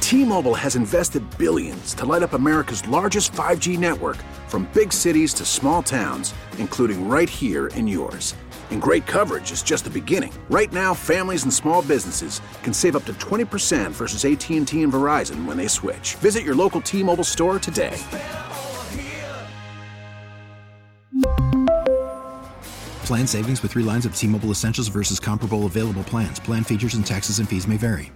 T-Mobile has invested billions to light up America's largest 5G network, from big cities to small towns, including right here in yours. And great coverage is just the beginning. Right now, families and small businesses can save up to 20% versus AT&T and Verizon when they switch. Visit your local T-Mobile store today. Plan savings with 3 lines of T-Mobile Essentials versus comparable available plans. Plan features and taxes and fees may vary.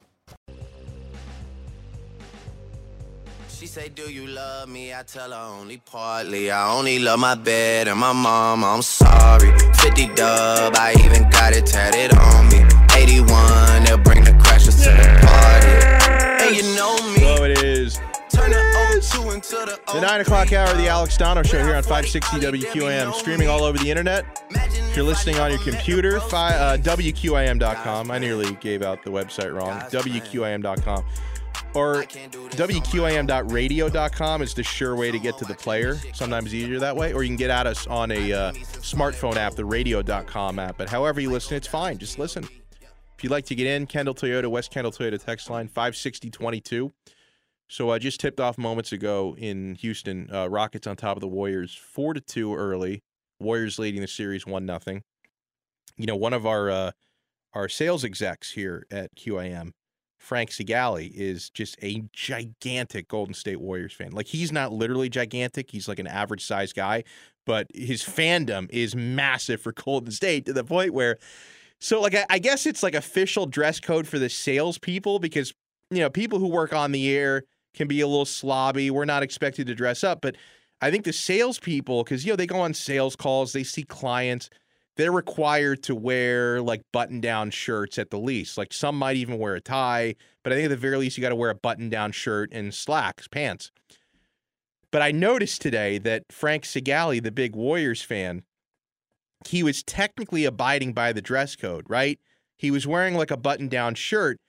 She say, do you love me? I tell her only partly. I only love my bed and my mom. I'm sorry. 50 dub, I even got it tatted on me. 81, they'll bring the crashers to the party. And you know me. So it is. Turn the 02 into The 9 o'clock hour of the Alex Donno Show here on 560 WQAM, streaming all over the internet. If you're listening on your computer, WQAM.com. I nearly gave out the website wrong. WQAM.com. Or WQAM.radio.com is the sure way to get to the player. Sometimes easier that way. Or you can get at us on a smartphone app, the radio.com app. But however you listen, it's fine. Just listen. If you'd like to get in, Kendall Toyota, West Kendall Toyota text line, 56022. So I just tipped off moments ago in Houston. Rockets on top of the Warriors, 4-2 early. Warriors leading the series 1-0. You know, one of our sales execs here at QAM, Frank Sigali, is just a gigantic Golden State Warriors fan. Like, he's not literally gigantic. He's like an average size guy, but his fandom is massive for Golden State to the point where, so like, I guess it's like official dress code for the salespeople because, you know, people who work on the air can be a little slobby. We're not expected to dress up, but I think the salespeople, because, you know, they go on sales calls, they see clients, they're required to wear like button-down shirts at the least. Like, some might even wear a tie, but I think at the very least you got to wear a button-down shirt and slacks, pants. But I noticed today that Frank Sigali, the big Warriors fan, he was technically abiding by the dress code, right? He was wearing like a button-down shirt,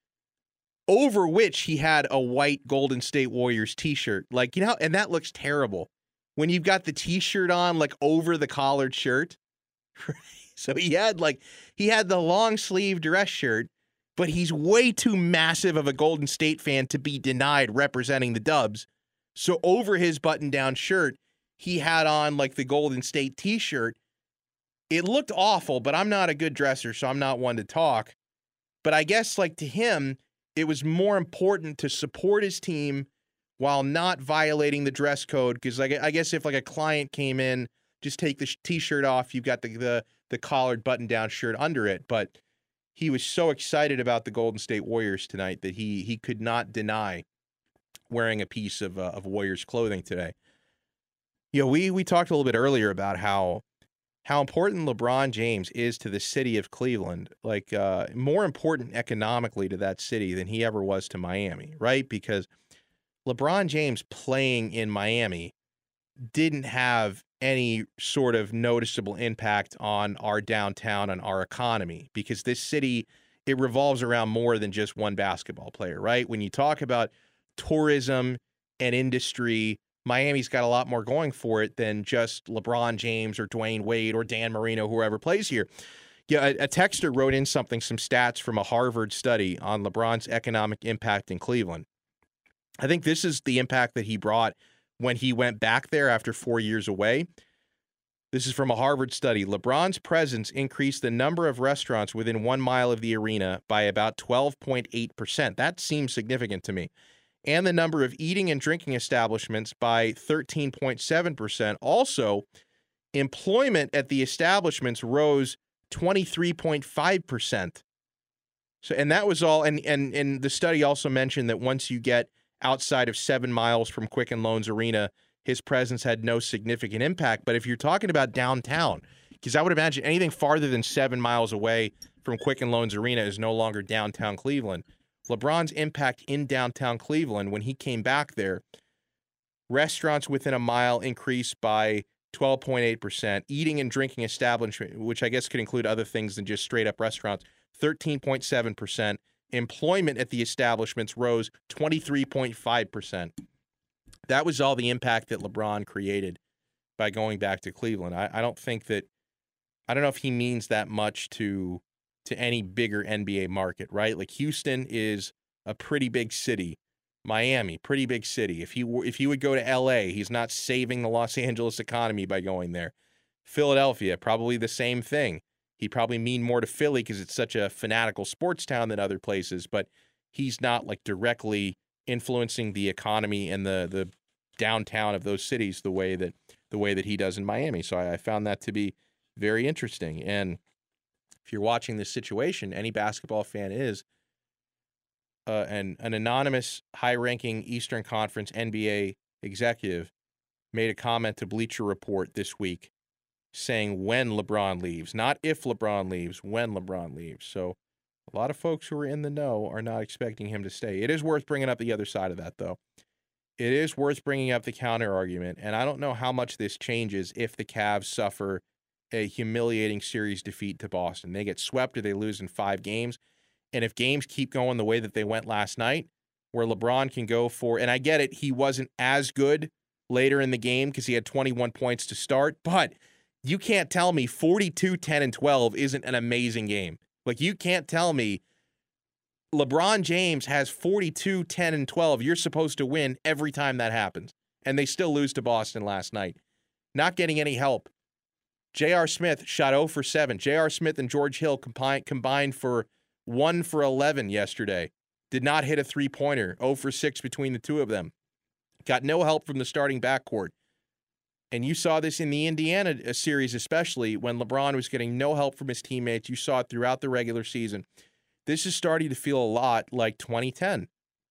over which he had a white Golden State Warriors t-shirt. Like, you know, and that looks terrible when you've got the t-shirt on like over the collared shirt. So he had the long sleeve dress shirt, but he's way too massive of a Golden State fan to be denied representing the Dubs. So over his button-down shirt, he had on like the Golden State t-shirt. It looked awful, but I'm not a good dresser, so I'm not one to talk. But I guess like to him, it was more important to support his team while not violating the dress code. Because I guess if like a client came in, just take the t-shirt off, you've got the collared button-down shirt under it. But he was so excited about the Golden State Warriors tonight that he could not deny wearing a piece of Warriors clothing today. You know, we talked a little bit earlier about how important LeBron James is to the city of Cleveland, like more important economically to that city than he ever was to Miami, right? Because LeBron James playing in Miami didn't have any sort of noticeable impact on our downtown and our economy, because this city, it revolves around more than just one basketball player, right? When you talk about tourism and industry, Miami's got a lot more going for it than just LeBron James or Dwayne Wade or Dan Marino, whoever plays here. Yeah, a texter wrote in some stats from a Harvard study on LeBron's economic impact in Cleveland. I think this is the impact that he brought when he went back there after 4 years away. This is from a Harvard study. LeBron's presence increased the number of restaurants within 1 mile of the arena by about 12.8%. That seems significant to me. And the number of eating and drinking establishments by 13.7%. Also, employment at the establishments rose 23.5%. So, and that was all. And the study also mentioned that once you get outside of 7 miles from Quicken Loans Arena, his presence had no significant impact. But if you're talking about downtown, because I would imagine anything farther than 7 miles away from Quicken Loans Arena is no longer downtown Cleveland. LeBron's impact in downtown Cleveland, when he came back there, restaurants within a mile increased by 12.8%. Eating and drinking establishment, which I guess could include other things than just straight up restaurants, 13.7%. Employment at the establishments rose 23.5%. That was all the impact that LeBron created by going back to Cleveland. I don't know if he means that much to any bigger NBA market, right? Like Houston is a pretty big city. Miami, pretty big city. If he would go to L.A., he's not saving the Los Angeles economy by going there. Philadelphia, probably the same thing. He'd probably mean more to Philly because it's such a fanatical sports town than other places, but he's not like directly influencing the economy and the downtown of those cities the way that he does in Miami. So I found that to be very interesting. And if you're watching this situation, any basketball fan is, an anonymous high-ranking Eastern Conference NBA executive made a comment to Bleacher Report this week saying when LeBron leaves, not if LeBron leaves, when LeBron leaves. So a lot of folks who are in the know are not expecting him to stay. It is worth bringing up the other side of that, though. It is worth bringing up the counter argument, and I don't know how much this changes if the Cavs suffer a humiliating series defeat to Boston. They get swept or they lose in 5 games. And if games keep going the way that they went last night, where LeBron can go for, and I get it, he wasn't as good later in the game because he had 21 points to start, but you can't tell me 42, 10, and 12 isn't an amazing game. Like, you can't tell me LeBron James has 42, 10, and 12. You're supposed to win every time that happens. And they still lose to Boston last night. Not getting any help. J.R. Smith shot 0 for 7. J.R. Smith and George Hill combined for 1 for 11 yesterday. Did not hit a three-pointer. 0 for 6 between the two of them. Got no help from the starting backcourt. And you saw this in the Indiana series especially when LeBron was getting no help from his teammates. You saw it throughout the regular season. This is starting to feel a lot like 2010,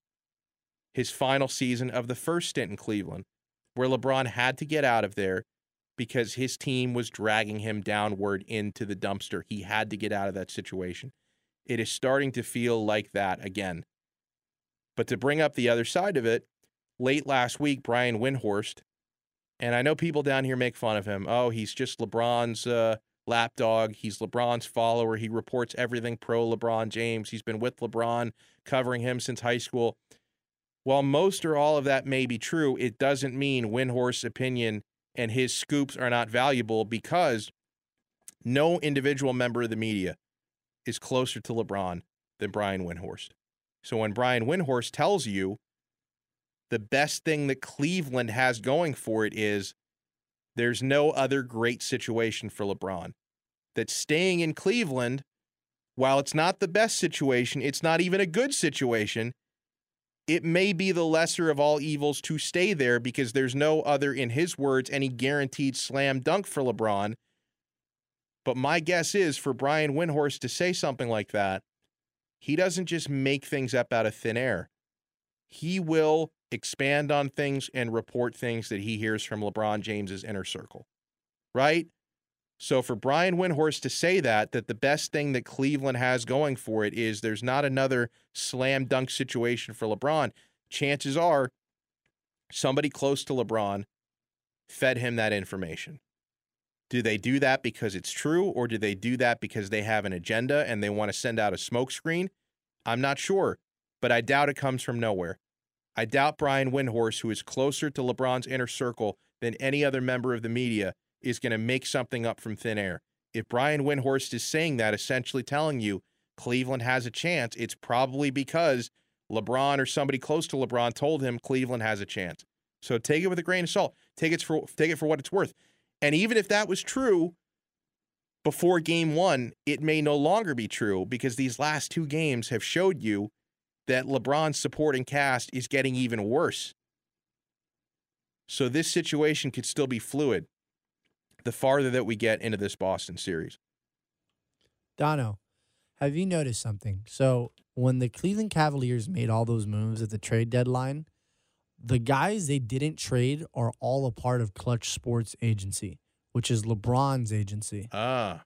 his final season of the first stint in Cleveland, where LeBron had to get out of there because his team was dragging him downward into the dumpster. He had to get out of that situation. It is starting to feel like that again. But to bring up the other side of it, late last week, Brian Windhorst, and I know people down here make fun of him. Oh, he's just LeBron's lapdog. He's LeBron's follower. He reports everything pro LeBron James. He's been with LeBron, covering him since high school. While most or all of that may be true, it doesn't mean Windhorst's opinion and his scoops are not valuable, because no individual member of the media is closer to LeBron than Brian Windhorst. So when Brian Windhorst tells you the best thing that Cleveland has going for it is there's no other great situation for LeBron, that staying in Cleveland, while it's not the best situation, it's not even a good situation, it may be the lesser of all evils to stay there because there's no other, in his words, any guaranteed slam dunk for LeBron. But my guess is for Brian Windhorst to say something like that, he doesn't just make things up out of thin air. He will expand on things and report things that he hears from LeBron James's inner circle, right? So for Brian Windhorst to say that the best thing that Cleveland has going for it is there's not another slam dunk situation for LeBron, chances are somebody close to LeBron fed him that information. Do they do that because it's true, or do they do that because they have an agenda and they want to send out a smokescreen? I'm not sure, but I doubt it comes from nowhere. I doubt Brian Windhorst, who is closer to LeBron's inner circle than any other member of the media, is going to make something up from thin air. If Brian Windhorst is saying that, essentially telling you Cleveland has a chance, it's probably because LeBron or somebody close to LeBron told him Cleveland has a chance. So take it with a grain of salt. Take it for what it's worth. And even if that was true before game 1, it may no longer be true, because these last 2 games have showed you that LeBron's supporting cast is getting even worse. So this situation could still be fluid the farther that we get into this Boston series. Dono, have you noticed something? So when the Cleveland Cavaliers made all those moves at the trade deadline, the guys they didn't trade are all a part of Clutch Sports Agency, which is LeBron's agency. Now,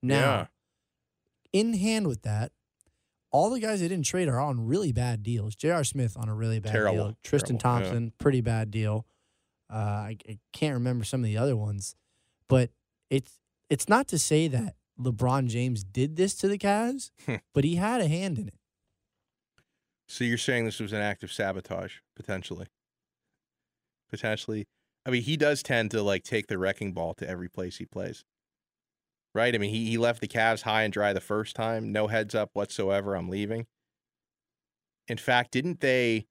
in hand with that, all the guys they didn't trade are on really bad deals. J.R. Smith on a really bad deal. Tristan Thompson, pretty bad deal. I can't remember some of the other ones. But it's not to say that LeBron James did this to the Cavs, but he had a hand in it. So you're saying this was an act of sabotage, potentially? Potentially. I mean, he does tend to, take the wrecking ball to every place he plays. Right? I mean, he left the Cavs high and dry the first time. No heads up whatsoever, I'm leaving. In fact, didn't they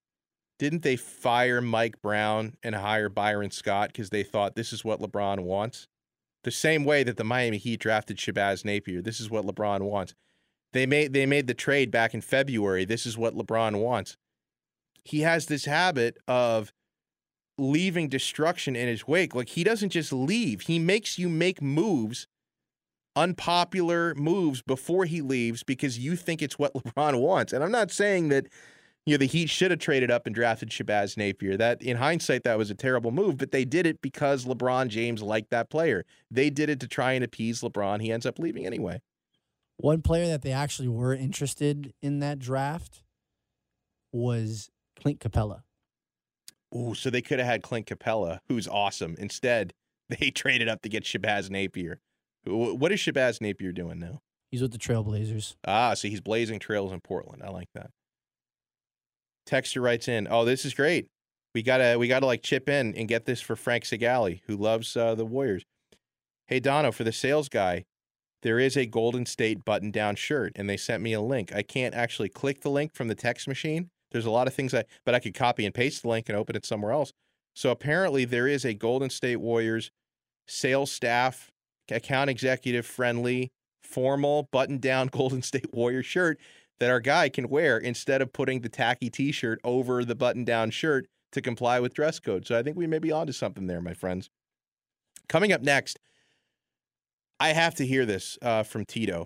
fire Mike Brown and hire Byron Scott because they thought this is what LeBron wants? The same way that the Miami Heat drafted Shabazz Napier. This is what LeBron wants. They made the trade back in February. This is what LeBron wants. He has this habit of leaving destruction in his wake. Like, he doesn't just leave. He makes you make moves, unpopular moves, before he leaves because you think it's what LeBron wants. And I'm not saying that, you know, the Heat should have traded up and drafted Shabazz Napier. That, in hindsight, that was a terrible move, but they did it because LeBron James liked that player. They did it to try and appease LeBron. He ends up leaving anyway. One player that they actually were interested in that draft was Clint Capella. Ooh, so they could have had Clint Capella, who's awesome. Instead, they traded up to get Shabazz Napier. What is Shabazz Napier doing now? He's with the Trailblazers. Ah, so he's blazing trails in Portland. I like that. Texter writes in, "Oh, this is great. We gotta like chip in and get this for Frank Segali, who loves the Warriors. Hey, Dono, for the sales guy, there is a Golden State button-down shirt, and they sent me a link. I can't actually click the link from the text machine. There's a lot of things but I could copy and paste the link and open it somewhere else. So apparently there is a Golden State Warriors sales staff, account executive friendly, formal button-down Golden State Warriors shirt that our guy can wear instead of putting the tacky T-shirt over the button-down shirt to comply with dress code. So I think we may be onto something there, my friends. Coming up next, I have to hear this from Tito.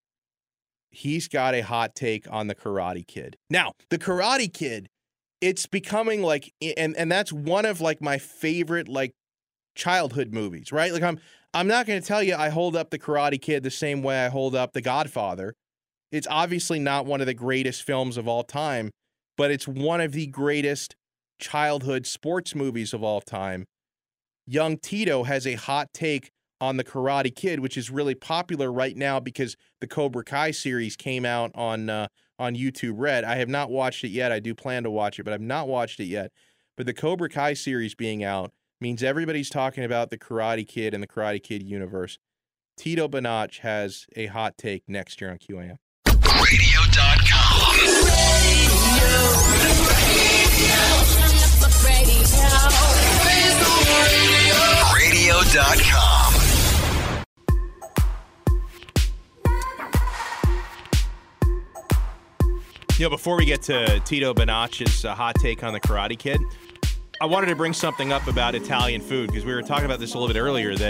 He's got a hot take on the Karate Kid. Now, the Karate Kid, it's becoming like, and that's one of like my favorite like childhood movies, right? Like I'm not going to tell you I hold up the Karate Kid the same way I hold up The Godfather. It's obviously not one of the greatest films of all time, but it's one of the greatest childhood sports movies of all time. Young Tito has a hot take on the Karate Kid, which is really popular right now because the Cobra Kai series came out on YouTube Red. I have not watched it yet. I do plan to watch it, but I've not watched it yet. But the Cobra Kai series being out means everybody's talking about the Karate Kid and the Karate Kid universe. Tito Banach has a hot take next year on QAM. Radio.com. Radio.com. You know, before we get to Tito Banach's hot take on the Karate Kid, I wanted to bring something up about Italian food because we were talking about this a little bit earlier that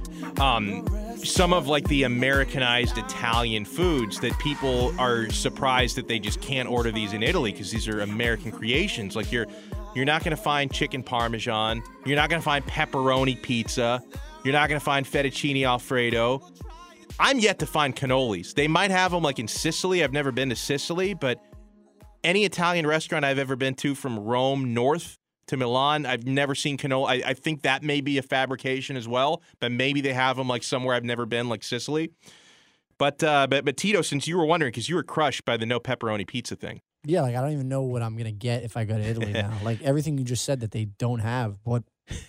some of like the Americanized Italian foods that people are surprised that they just can't order these in Italy because these are American creations. Like you're not going to find chicken parmesan. You're not going to find pepperoni pizza. You're not going to find fettuccine Alfredo. I'm yet to find cannolis. They might have them like in Sicily. I've never been to Sicily, but any Italian restaurant I've ever been to from Rome north to Milan, I've never seen cannoli. I think that may be a fabrication as well, but maybe they have them like somewhere I've never been, like Sicily. But Tito, since you were wondering, because you were crushed by the no pepperoni pizza thing. Yeah, like I don't even know what I'm gonna get if I go to Italy now. Like everything you just said that they don't have. What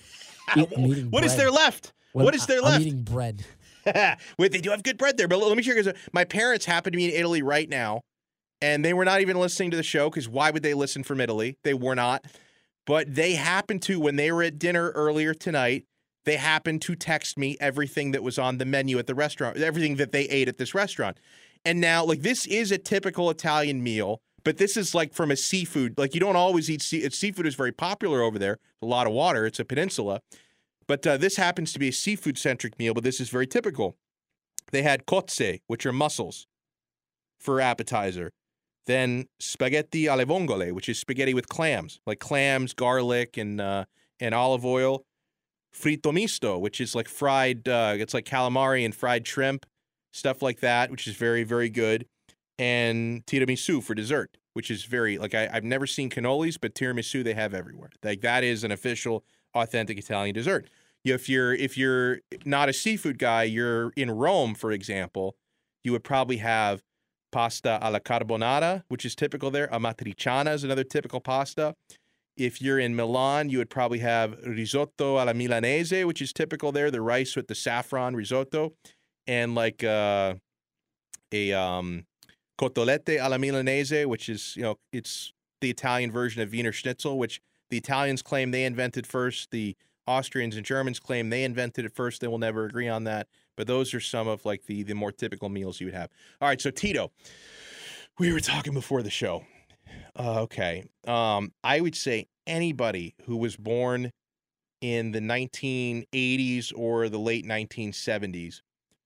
is there left? What is there left? I'm eating bread. Wait, they do have good bread there, but let me share because my parents happen to be in Italy right now, and they were not even listening to the show because why would they listen from Italy? They were not. But they happened to, when they were at dinner earlier tonight, they happened to text me everything that was on the menu at the restaurant, everything that they ate at this restaurant. And now, like, this is a typical Italian meal, but this is like from a seafood. Like, you don't always eat seafood is very popular over there. A lot of water. It's a peninsula. But this happens to be a seafood-centric meal, but this is very typical. They had cozze, which are mussels, for appetizer. Then spaghetti alle vongole, which is spaghetti with clams, like clams, garlic, and olive oil. Fritto misto, which is like fried, it's like calamari and fried shrimp, stuff like that, which is very, very good. And tiramisu for dessert, which is very, like, I've never seen cannolis, but tiramisu they have everywhere. Like, that is an official, authentic Italian dessert. If you're not a seafood guy, you're in Rome, for example, you would probably have pasta alla carbonara, which is typical there. Amatriciana is another typical pasta. If you're in Milan, you would probably have risotto alla milanese, which is typical there, the rice with the saffron risotto, and like a cotolette alla milanese, which is, it's the Italian version of Wiener Schnitzel, which the Italians claim they invented first. The Austrians and Germans claim they invented it first. They will never agree on that. But those are some of like the more typical meals you would have. All right, so Tito, we were talking before the show. Okay. I would say anybody who was born in the 1980s or the late 1970s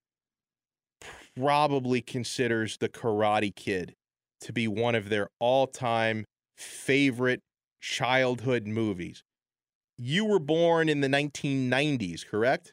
probably considers The Karate Kid to be one of their all-time favorite childhood movies. You were born in the 1990s, correct?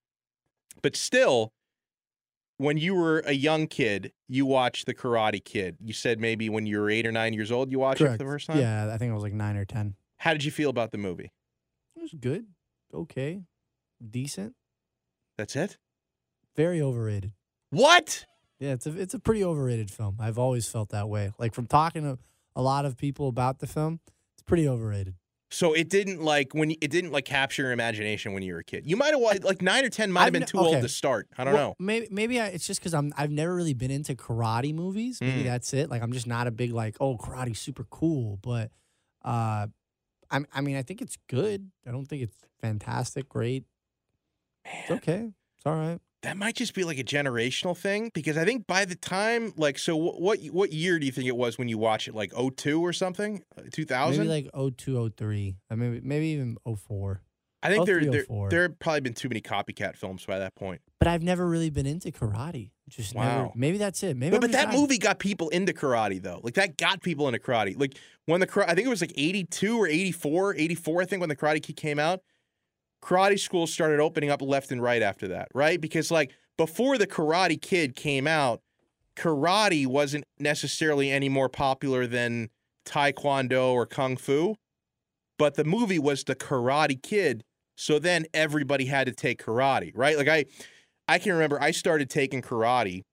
But still, when you were a young kid, you watched The Karate Kid. You said maybe when you were 8 or 9 years old, you watched it for the first time? Yeah, I think I was like 9 or 10. How did you feel about the movie? It was good. Okay. Decent. That's it? Very overrated. What? Yeah, it's a pretty overrated film. I've always felt that way. Like from talking to a lot of people about the film, it's pretty overrated. So it didn't capture your imagination when you were a kid. You might have watched like 9 or 10 might have been too old to start. I don't know. Maybe it's just because I've never really been into karate movies. Maybe that's it. Like I'm just not a big like, oh, karate's super cool. But I mean I think it's good. I don't think it's fantastic, great. Man. It's okay. It's all right. That might just be like a generational thing because I think by the time, like, so what year do you think it was when you watched it? Like 02 or something? 2000? Maybe like 02, 03. Maybe even 04. I think there have probably been too many copycat films by that point. But I've never really been into karate. Just never. Maybe that's it. Maybe. But that movie got people into karate though. Like that got people into karate. Like when I think it was like 82 or 84 I think when the Karate Kid came out. Karate schools started opening up left and right after that, right? Because like before the Karate Kid came out, karate wasn't necessarily any more popular than Taekwondo or Kung Fu, but the movie was the Karate Kid, so then everybody had to take karate, right? Like I can remember I started taking karate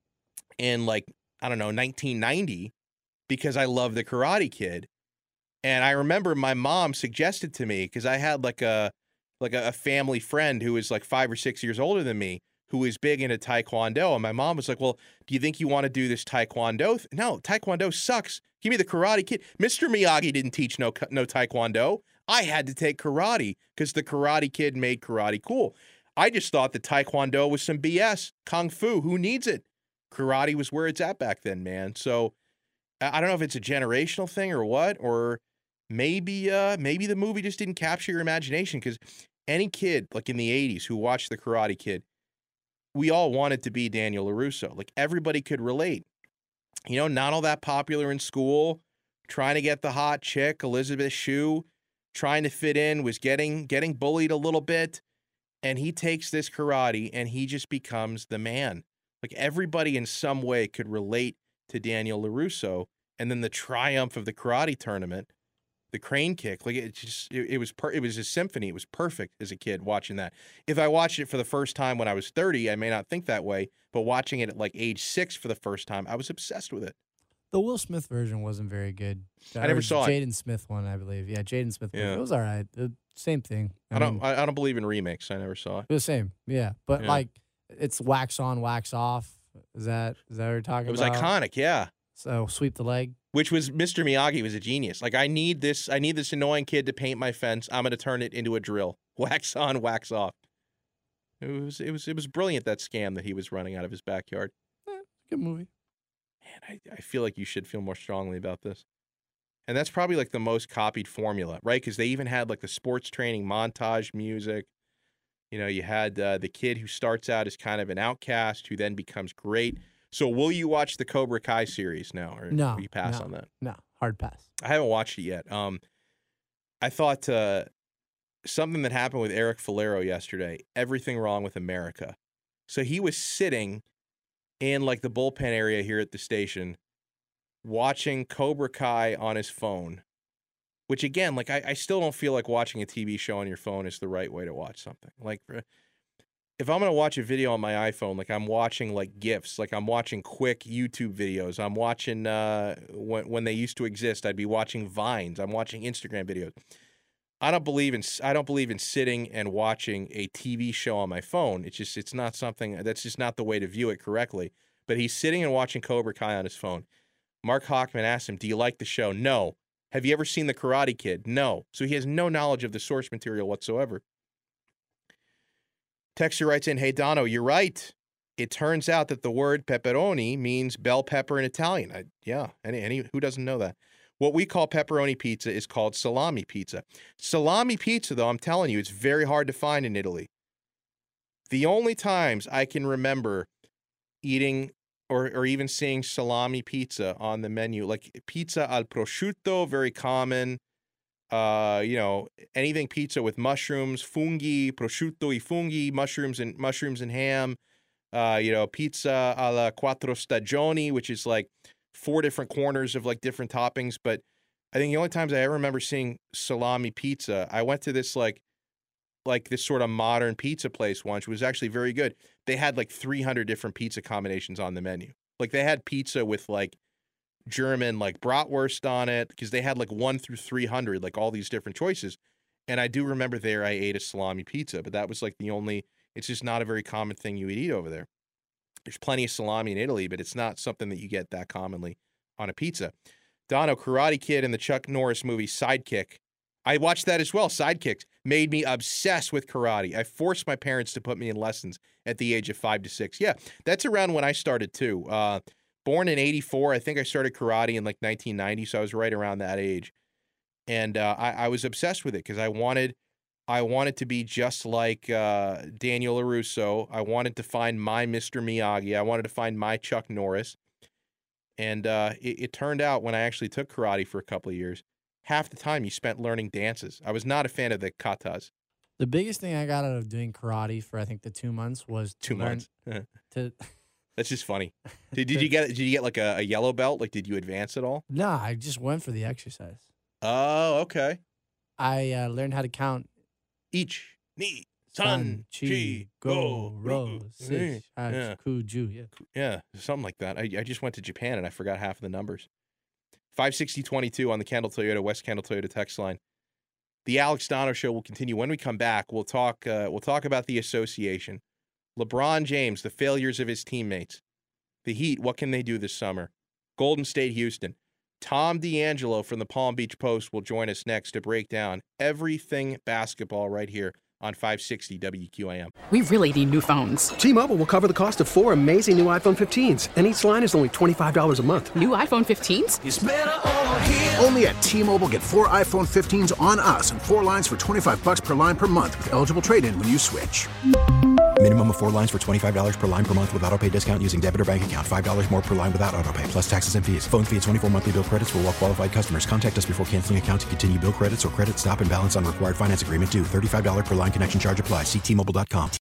in like, I don't know, 1990 because I loved the Karate Kid. And I remember my mom suggested to me, because I had like a family friend who was like 5 or 6 years older than me who was big into Taekwondo. And my mom was like, well, do you think you want to do this Taekwondo? No, Taekwondo sucks. Give me the Karate Kid. Mr. Miyagi didn't teach no Taekwondo. I had to take karate because the Karate Kid made karate cool. I just thought that Taekwondo was some BS. Kung Fu, who needs it? Karate was where it's at back then, man. So I don't know if it's a generational thing or what, or maybe the movie just didn't capture your imagination, because any kid like in the 80s who watched the Karate Kid, we all wanted to be Daniel LaRusso. Like everybody could relate. You know, not all that popular in school, trying to get the hot chick, Elizabeth Shue, trying to fit in, was getting bullied a little bit, and he takes this karate and he just becomes the man. Like everybody in some way could relate to Daniel LaRusso, and then the triumph of the karate tournament, the crane kick, like it was a symphony. It was perfect as a kid watching that. If I watched it for the first time when I was 30, I may not think that way, but watching it at like age 6 for the first time, I was obsessed with it. The Will Smith version wasn't very good. I never saw it. Jaden Smith one, I believe. Yeah, Jaden Smith one. It was all right. Same thing. I don't believe in remakes. I never saw it. It was the same. Yeah, but like it's wax on, wax off. Is that what you're talking about? It was iconic. Yeah. So sweep the leg. Which was Mr. Miyagi was a genius. Like I need this annoying kid to paint my fence. I'm going to turn it into a drill. Wax on, wax off. It was brilliant, that scam that he was running out of his backyard. Good movie. Man, I feel like you should feel more strongly about this. And that's probably like the most copied formula, right? Because they even had like the sports training montage music. You know, you had the kid who starts out as kind of an outcast who then becomes great. So will you watch the Cobra Kai series now, or will you pass on that? No, hard pass. I haven't watched it yet. I thought something that happened with Eric Falero yesterday, everything wrong with America. So he was sitting in like the bullpen area here at the station watching Cobra Kai on his phone, which again, like I still don't feel like watching a TV show on your phone is the right way to watch something. Like if I'm going to watch a video on my iPhone, like I'm watching like GIFs, like I'm watching quick YouTube videos, I'm watching when they used to exist, I'd be watching Vines, I'm watching Instagram videos. I don't believe in sitting and watching a TV show on my phone. It's not something, that's just not the way to view it correctly. But he's sitting and watching Cobra Kai on his phone. Mark Hockman asked him, do you like the show? No. Have you ever seen The Karate Kid? No. So he has no knowledge of the source material whatsoever. Texter writes in, hey, Dono, you're right. It turns out that the word pepperoni means bell pepper in Italian. Any who doesn't know that? What we call pepperoni pizza is called salami pizza. Salami pizza, though, I'm telling you, it's very hard to find in Italy. The only times I can remember eating or even seeing salami pizza on the menu, like pizza al prosciutto, very common. Anything pizza with mushrooms, funghi, prosciutto e funghi, mushrooms and ham. Pizza alla quattro stagioni, which is like 4 different corners of like different toppings. But I think the only times I ever remember seeing salami pizza, I went to this like this sort of modern pizza place once. It was actually very good. They had like 300 different pizza combinations on the menu. Like they had pizza with like German like bratwurst on it, because they had like 1 through 300, like all these different choices. And I do remember there I ate a salami pizza, but that was like the only. It's just not a very common thing you would eat over there. There's plenty of salami in Italy, but it's not something that you get that commonly on a pizza. Dono, Karate Kid and the Chuck Norris movie Sidekick. I watched that as well. Sidekicks made me obsessed with karate. I forced my parents to put me in lessons at the age of 5 to 6. Yeah, that's around when I started too. Born in 84, I think I started karate in like 1990, so I was right around that age. And I was obsessed with it because I wanted to be just like Daniel LaRusso. I wanted to find my Mr. Miyagi. I wanted to find my Chuck Norris. And it turned out when I actually took karate for a couple of years, half the time you spent learning dances. I was not a fan of the katas. The biggest thing I got out of doing karate for, I think, the 2 months was 2 months. to That's just funny. Did you get like a yellow belt? Like, did you advance at all? No, I just went for the exercise. Oh, okay. I learned how to count. Ich, ni, san, chi, go, ro, sich, ku, ju. Yeah, something like that. I just went to Japan and I forgot half of the numbers. 56022 on the Kendall Toyota, West Kendall Toyota text line. The Alex Dono Show will continue. When we come back, we'll talk about the association. LeBron James, the failures of his teammates. The Heat, what can they do this summer? Golden State, Houston. Tom D'Angelo from the Palm Beach Post will join us next to break down everything basketball right here on 560 WQAM. We really need new phones. T-Mobile will cover the cost of 4 amazing new iPhone 15s, and each line is only $25 a month. New iPhone 15s? It's better over here. Only at T-Mobile, get 4 iPhone 15s on us and 4 lines for $25 per line per month with eligible trade-in when you switch. Minimum of 4 lines for $25 per line per month with autopay discount using debit or bank account. $5 more per line without autopay, plus taxes and fees. Phone fee at 24 monthly bill credits for well-qualified customers. Contact us before canceling account to continue bill credits or credit stop and balance on required finance agreement due. $35 per line connection charge applies. See T-Mobile.com.